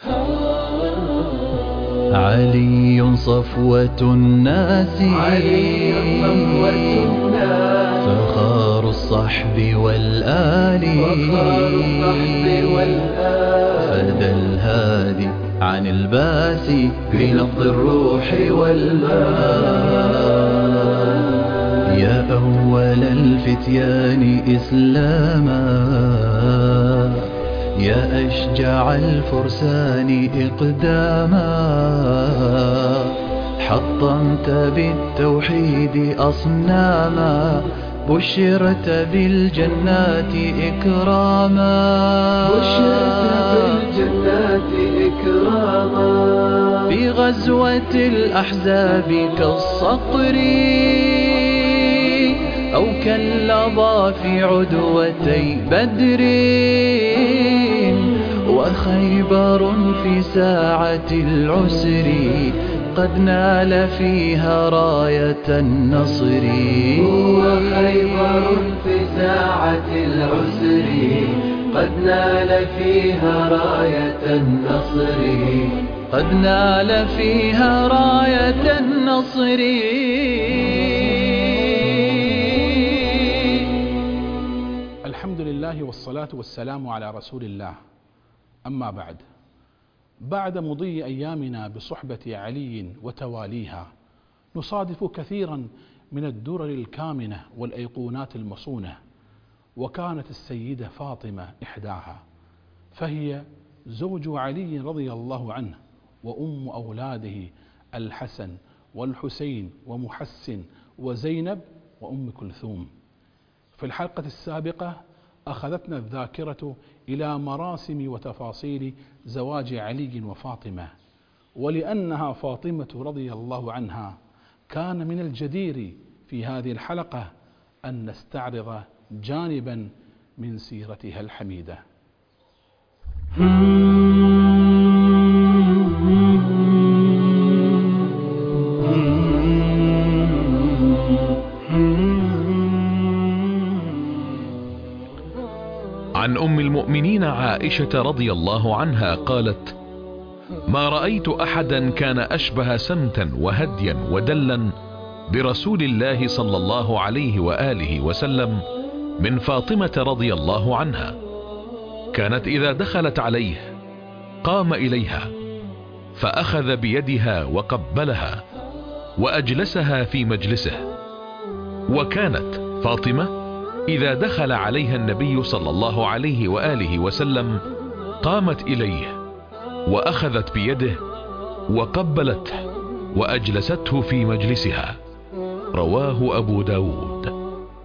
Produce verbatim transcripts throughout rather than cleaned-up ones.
علي صفوة الناس، علي صفوة الناس، فخار الصحب والآل، فخار الصحب والآل، فدى الهادي عن الباس بنبض الروح والمال. يا أول الفتيان إسلاما، يا أشجع الفرسان إقداما، حطمت بالتوحيد أصناما، بشرت بالجنات إكراما، بشرت بالجنات إكراما. في غزوة الأحزاب كالصقر أو كاللظى في عدوتي بدر، وخيبر في ساعة العسر قد نال فيها راية النصر. وخيبر في ساعة العسر قد نال فيها راية النصر، قد نال فيها راية النصر. الحمد لله والصلاة والسلام على رسول الله. أما بعد، بعد مضي أيامنا بصحبة علي وتواليها، نصادف كثيرا من الدرر الكامنة والأيقونات المصونة، وكانت السيدة فاطمة إحداها، فهي زوج علي رضي الله عنه وأم أولاده الحسن والحسين ومحسن وزينب وأم كلثوم. في الحلقة السابقة أخذتنا الذاكرة إلى مراسم وتفاصيل زواج علي وفاطمة، ولأنها فاطمة رضي الله عنها كان من الجدير في هذه الحلقة أن نستعرض جانبا من سيرتها الحميدة. عن أم المؤمنين عائشة رضي الله عنها قالت: ما رأيت أحدا كان أشبه سمتا وهديا ودلا برسول الله صلى الله عليه وآله وسلم من فاطمة رضي الله عنها. كانت إذا دخلت عليه قام إليها فأخذ بيدها وقبلها وأجلسها في مجلسه. وكانت فاطمة إذا دخل عليها النبي صلى الله عليه وآله وسلم قامت إليه وأخذت بيده وقبلته وأجلسته في مجلسها. رواه أبو داود.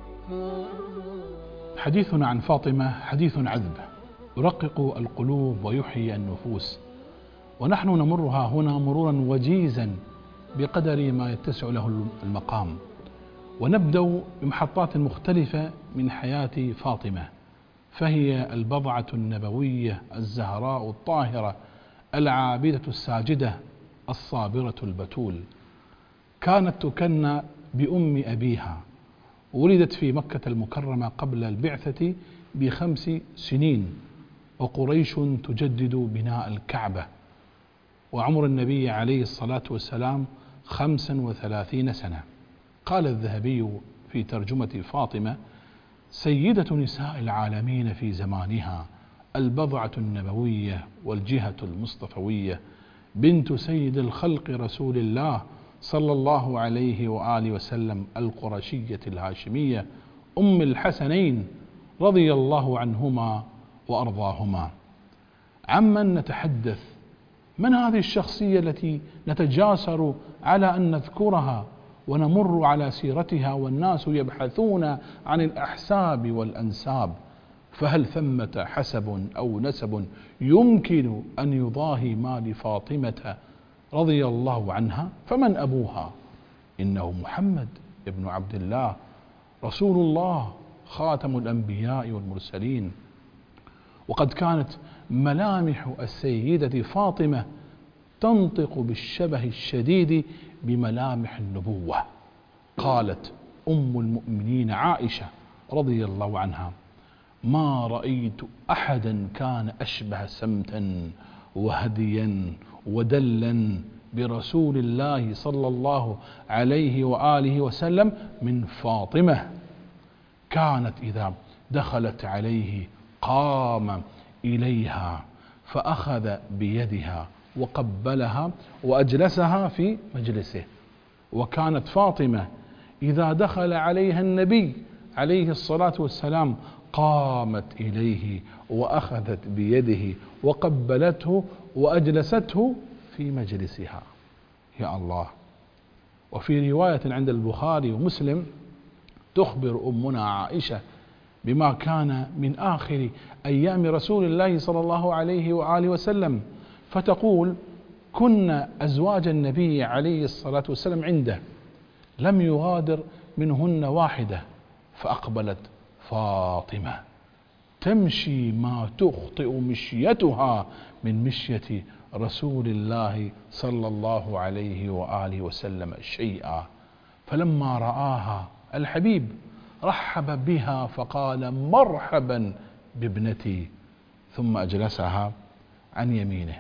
حديثنا عن فاطمة حديث عذب يرقق القلوب ويحيي النفوس، ونحن نمرها هنا مرورا وجيزا بقدر ما يتسع له المقام. ونبدأ بمحطات مختلفة من حياة فاطمة، فهي البضعة النبوية الزهراء الطاهرة العابدة الساجدة الصابرة البتول. كانت تكنى بأم أبيها، ولدت في مكة المكرمة قبل البعثة بخمس سنين، وقريش تجدد بناء الكعبة، وعمر النبي عليه الصلاة والسلام خمسا وثلاثين سنة. قال الذهبي في ترجمة فاطمة: سيدة نساء العالمين في زمانها، البضعة النبوية والجهة المصطفوية، بنت سيد الخلق رسول الله صلى الله عليه وآله وسلم، القرشية الهاشمية، أم الحسنين رضي الله عنهما وأرضاهما. عمن نتحدث؟ من هذه الشخصية التي نتجاسر على أن نذكرها ونمر على سيرتها والناس يبحثون عن الأحساب والأنساب؟ فهل ثمة حسب أو نسب يمكن أن يضاهي ما لفاطمة رضي الله عنها؟ فمن أبوها؟ إنه محمد ابن عبد الله رسول الله خاتم الأنبياء والمرسلين. وقد كانت ملامح السيدة فاطمة تنطق بالشبه الشديد بملامح النبوة. قالت أم المؤمنين عائشة رضي الله عنها: ما رأيت أحدا كان أشبه سمتا وهديا ودلا برسول الله صلى الله عليه وآله وسلم من فاطمة، كانت إذا دخلت عليه قام إليها فأخذ بيدها وقبلها وأجلسها في مجلسه. وكانت فاطمة إذا دخل عليها النبي عليه الصلاة والسلام قامت إليه وأخذت بيده وقبلته وأجلسته في مجلسها. يا الله. وفي رواية عند البخاري ومسلم تخبر أمنا عائشة بما كان من آخر أيام رسول الله صلى الله عليه وآله وسلم، فتقول: كنا أزواج النبي عليه الصلاة والسلام عنده لم يغادر منهن واحدة، فأقبلت فاطمة تمشي ما تخطئ مشيتها من مشية رسول الله صلى الله عليه وآله وسلم شيئا، فلما رآها الحبيب رحب بها فقال: مرحبا بابنتي، ثم أجلسها عن يمينه.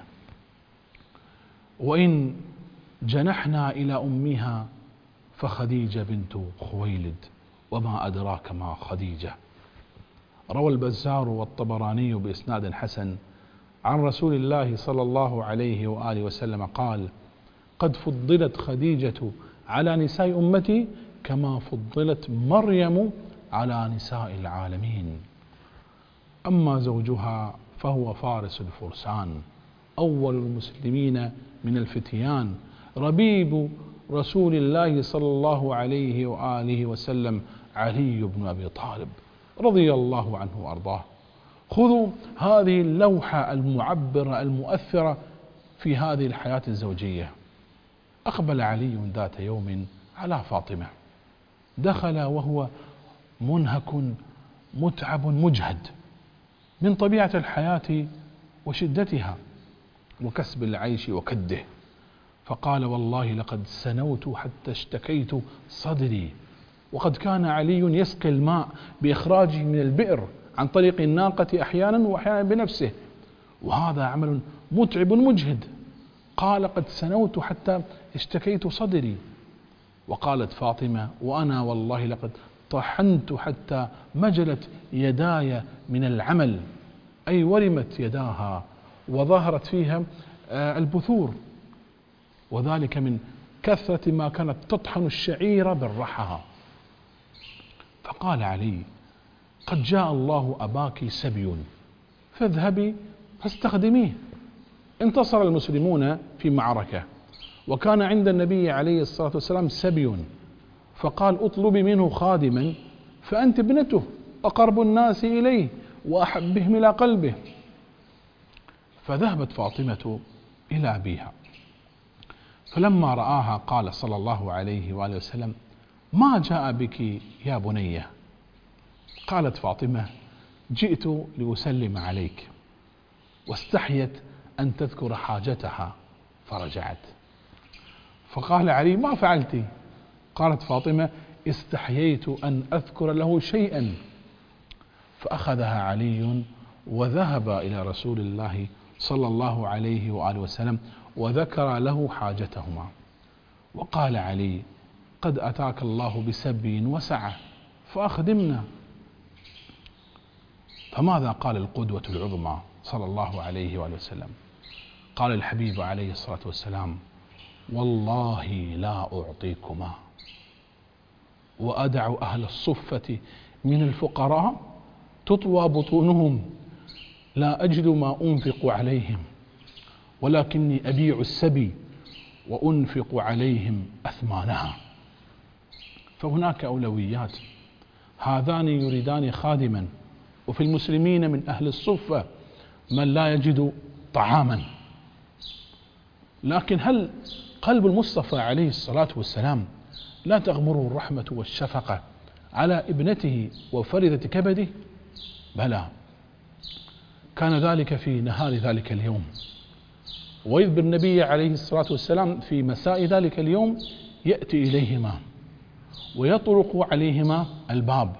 وإن جنحنا إلى أمها فخديجة بنت خويلد، وما أدراك ما خديجة. روى البزار والطبراني بإسناد حسن عن رسول الله صلى الله عليه وآله وسلم قال: قد فضلت خديجة على نساء أمتي كما فضلت مريم على نساء العالمين. أما زوجها فهو فارس الفرسان، أول المسلمين من الفتيان، ربيب رسول الله صلى الله عليه وآله وسلم، علي بن أبي طالب رضي الله عنه وأرضاه. خذوا هذه اللوحة المعبرة المؤثرة في هذه الحياة الزوجية. أقبل علي ذات يوم على فاطمة، دخل وهو منهك متعب مجهد من طبيعة الحياة وشدتها وكسب العيش وكده، فقال: والله لقد سنوت حتى اشتكيت صدري. وقد كان علي يسقي الماء بإخراجه من البئر عن طريق الناقة أحيانا وأحيانا بنفسه، وهذا عمل متعب مجهد. قال: قد سنوت حتى اشتكيت صدري. وقالت فاطمة: وأنا والله لقد طحنت حتى مجلت يداي من العمل، أي ورمت يداها وظهرت فيها البثور، وذلك من كثرة ما كانت تطحن الشعير بالرحى. فقال علي: قد جاء الله أباك سبي فاذهبي فاستخدميه. انتصر المسلمون في معركة، وكان عند النبي عليه الصلاة والسلام سبي، فقال: اطلبي منه خادما فأنت ابنته أقرب الناس إليه وأحبهم إلى قلبه. فذهبت فاطمة إلى أبيها، فلما رآها قال صلى الله عليه وآله وسلم: ما جاء بك يا بنية؟ قالت فاطمة: جئت لأسلم عليك. واستحيت أن تذكر حاجتها فرجعت. فقال علي: ما فعلت؟ قالت فاطمة: استحييت أن أذكر له شيئا. فأخذها علي وذهب إلى رسول الله صلى الله عليه وآله وسلم وذكر له حاجتهما. وقال علي: قد أتاك الله بسبي وسعة فأخدمنا. فماذا قال القدوة العظمى صلى الله عليه وآله وسلم؟ قال الحبيب عليه الصلاة والسلام: والله لا أعطيكما وأدع أهل الصفة من الفقراء تطوى بطونهم، لا أجد ما أنفق عليهم، ولكني أبيع السبي وأنفق عليهم أثمانها. فهناك أولويات. هذان يريدان خادما، وفي المسلمين من أهل الصفة من لا يجد طعاما. لكن هل قلب المصطفى عليه الصلاة والسلام لا تغمره الرحمة والشفقة على ابنته وفرذة كبده؟ بلى، كان ذلك في نهار ذلك اليوم، وإذ بالنبي عليه الصلاة والسلام في مساء ذلك اليوم يأتي إليهما ويطرق عليهما الباب،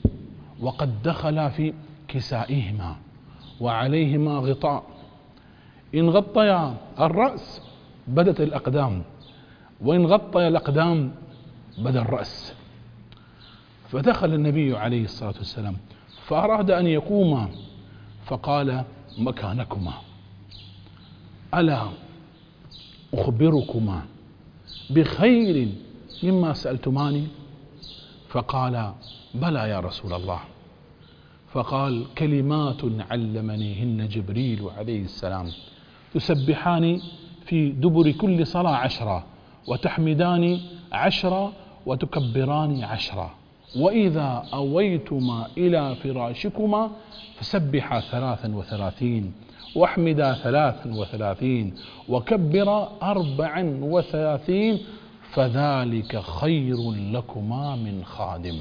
وقد دخل في كسائهما وعليهما غطاء، إن غطيا الرأس بدت الأقدام، وإن غطي الأقدام بدا الرأس. فدخل النبي عليه الصلاة والسلام فأراد أن يقوما، فقال مكانكما، ألا أخبركما بخير مما سألتماني؟ فقال بلى يا رسول الله. فقال كلمات علمنيهن جبريل عليه السلام تسبحان في دبر كل صلاة عشرة، وتحمدان عشرة، وتكبران عشرة، وإذا أويتما إلى فراشكما فسبحا ثلاثا وثلاثين، واحمدا ثلاثا وثلاثين، وكبر أربعا وثلاثين، فذلك خير لكما من خادم.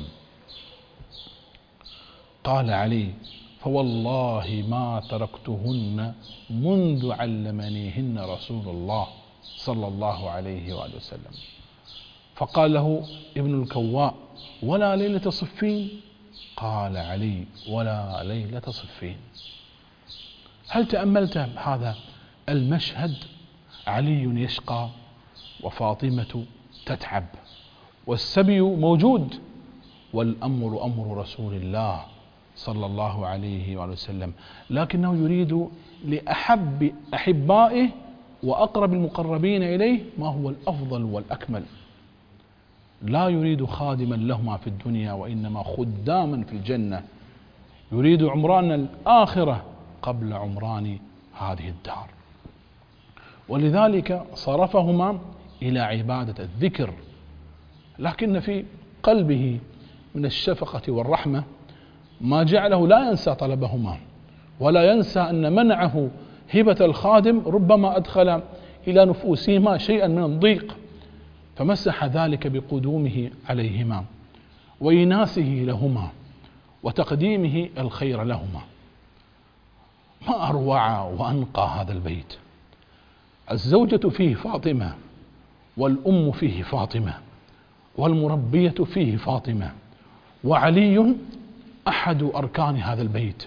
قال علي فوالله ما تركتهن منذ علمنيهن رسول الله صلى الله عليه وآله وسلم. فقال له ابن الكواء ولا ليلة صفين؟ قال علي ولا ليلة صفين. هل تأملت هذا المشهد؟ علي يشقى وفاطمة تتعب، والسبي موجود، والأمر أمر رسول الله صلى الله عليه وسلم، لكنه يريد لأحب أحبائه وأقرب المقربين إليه ما هو الأفضل والأكمل. لا يريد خادما لهما في الدنيا، وإنما خداما في الجنة. يريد عمران الآخرة قبل عمران هذه الدار، ولذلك صرفهما إلى عبادة الذكر، لكن في قلبه من الشفقة والرحمة ما جعله لا ينسى طلبهما، ولا ينسى أن منعه هبة الخادم ربما أدخل إلى نفوسهما شيئا من الضيق، فمسح ذلك بقدومه عليهما وإناسه لهما وتقديمه الخير لهما. ما أروع وأنقى هذا البيت. الزوجة فيه فاطمة، والأم فيه فاطمة، والمربية فيه فاطمة، وعلي أحد أركان هذا البيت.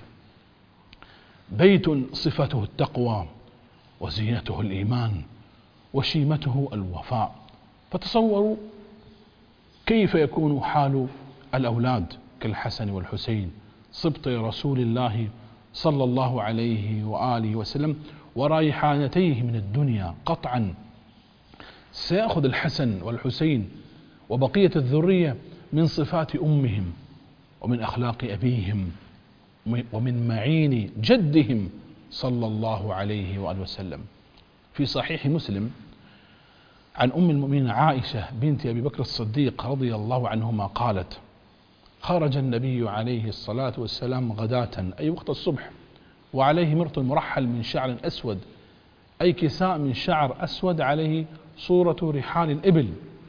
بيت صفته التقوى، وزينته الإيمان، وشيمته الوفاء. فتصوروا كيف يكون حال الأولاد كالحسن والحسين صبطي رسول الله صلى الله عليه وآله وسلم ورائحانتيه من الدنيا. قطعا سيأخذ الحسن والحسين وبقية الذرية من صفات أمهم، ومن أخلاق أبيهم، ومن معين جدهم صلى الله عليه وآله وسلم. في صحيح مسلم عن أم المؤمنين عائشة بنت أبي بكر الصديق رضي الله عنهما قالت خرج النبي عليه الصلاة والسلام غداة أي وقت الصبح، وعليه مرط مرحل من شعر أسود، أي كساء من شعر أسود عليه صورة رحال الإبل.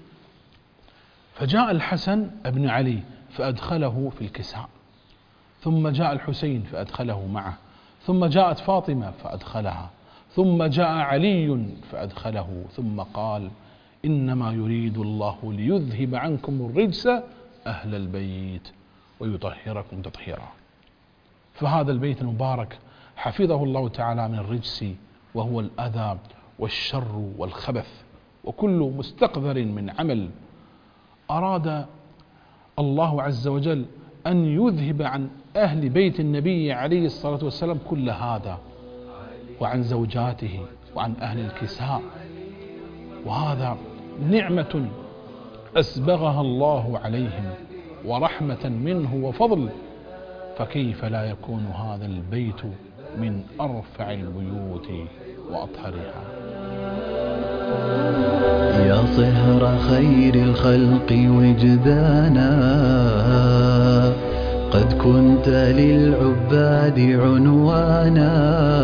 فجاء الحسن ابن علي فأدخله في الكساء، ثم جاء الحسين فأدخله معه، ثم جاءت فاطمة فأدخلها، ثم جاء علي فأدخله، ثم قال إنما يريد الله ليذهب عنكم الرجس أهل البيت ويطهركم تطهيرا. فهذا البيت المبارك حفظه الله تعالى من الرجس، وهو الأذى والشر والخبث وكل مستقذر من عمل. أراد الله عز وجل أن يذهب عن أهل بيت النبي عليه الصلاة والسلام كل هذا، وعن زوجاته، وعن أهل الكساء، وهذا نعمة أسبغها الله عليهم ورحمة منه وفضل، فكيف لا يكون هذا البيت من أرفع البيوت وأطهرها. يا صهر خير الخلق وجدانا، قد كنت للعباد عنوانا،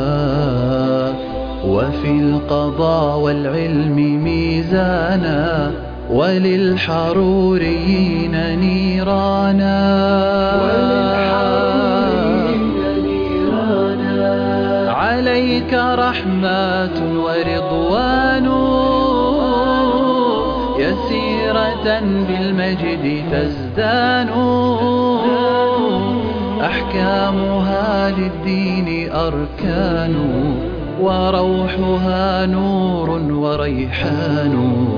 وفي القضاء والعلم ميزانا، وللحروريين نيرانا. عليك رحمة ورضوان، يسيرة بالمجد تزدان، أحكامها للدين أركان، وروحها نور وريحان.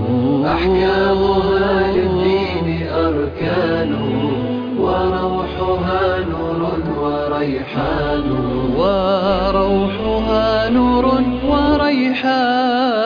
أحكامها للدين أركان، وروحها نور وريحان. وروحها نور وريحان.